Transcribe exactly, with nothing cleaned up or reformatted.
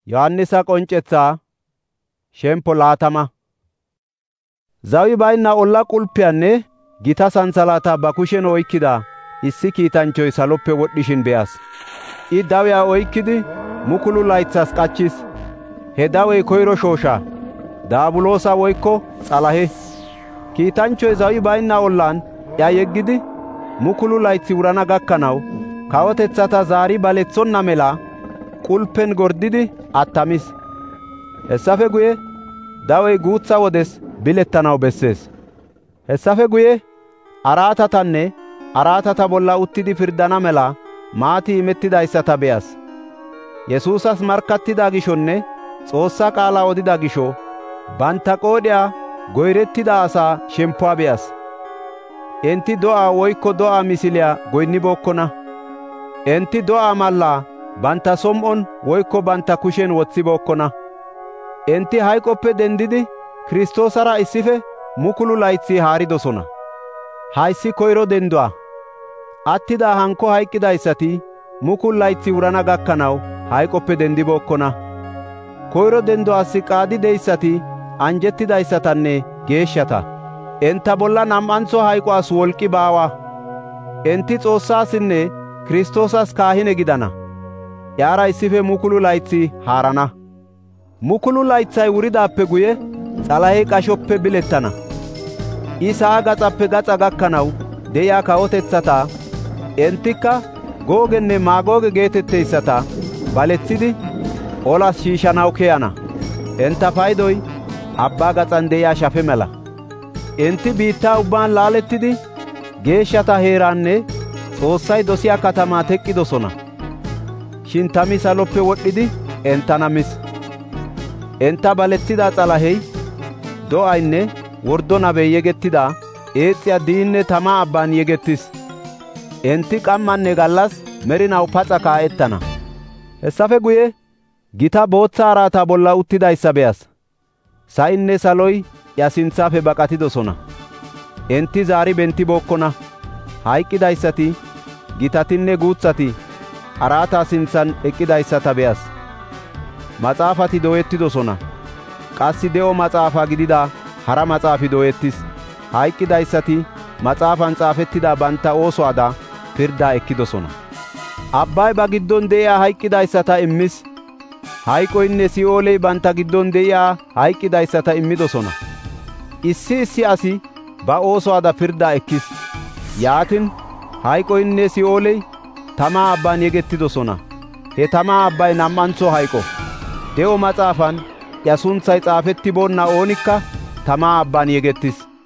Yohaannisa qoncethaa shempo laatama. Zawi bayna olla qulpiyanne gita sansalata ba kushen oykida issi kiitanchoy salope wodhishin be7as. I dawiya oykidi mukulu laythas qachis. He dawey koyro shoosha, Daabuloosa woykko Xalahe. Kiitanchoy zawi bayna ollan iya yeggidi mukulu laythi wurana gakkanaw kawotethata zaari balethonna mela qulpen gordidi attamis. Hessafe guye dawey guutha wodes bilettanaw bessees. Hessafe guye araatatanne araatata bolla uttidi pirdana mela maati imettidayssata be7as. Yesuusas markattida gishonne Xoossa qaala odida gisho banta qoodhiya goyrettida asaa shempuwa be7as. Enti do7a woykko do7a misiliya goynnibookkona. Enti do7a mallaa banta som7on woykko banta kushen wothibookkona. Enti hayqoppe dendidi Kiristoosara issife mukulu laythi haaridosona. Hayssi koyro denduwa. Attida hanko hayqqidaysati mukulu laythi wurana gakkanaw hayqoppe dendibookkona. Koyro denduwas qaadideyssati anjettidaysatanne geeshshata. Enta bolla nam7antho hayquwas wolqi baawa. Enti Xoossaasinne Kiristoosas kaahine gidana. Iyara issife mukulu laythi haarana. Mukulu laythay wuridaappe guye Xalahey qashoppe bilettana. I sa7a gaxappe gaxa gakkanaw de7iya kawotethata, entikka Googenne Maagooge geetetteyisata balethidi olas shiishanaw keyana. Enta paydoy abba gaxan de7iya shafe mela. Enti biitta ubban laalettidi geeshshata heeranne Xoossay dosiya katamaa teqqidosona. Shin tami saloppe wodhidi entana mis. Enta balethida Xalahey do7aynne wordo nabey yegettida eexiya diinne tama abban yegettis. Enti qammanne gallas merinaw paxa kaa7ettana. Hessafe guye gita bootha araata bolla uttidayssa be7as. Sa7inne saloy iya sinthafe baqatidosona. Enti zaari bentibookkona. Hayqqidayssati, gitatinne guuthati araata sinthan eqqidayssata be7as. Maxaafati dooyettidosona. Qassi de7o maxaafa gidida hara maxaafi dooyettis. Hayqqidayssati maxaafan xaafettida banta oosuwada pirdaa ekkidosona. Abbay ba giddon de7iya hayqqidayssata immis. Hayqoynne Si7ooley banta giddon de7iya hayqqidayssata immidosona. Issi issi asi ba oosuwada pirdaa ekkis. Yaatin hayqoynne Si7ooley tama abban yegettidosona. He tama abbay nam7antho hayqo. De7o maxaafan iya sunthay xaafettiboonna oonikka tama abban yegettis.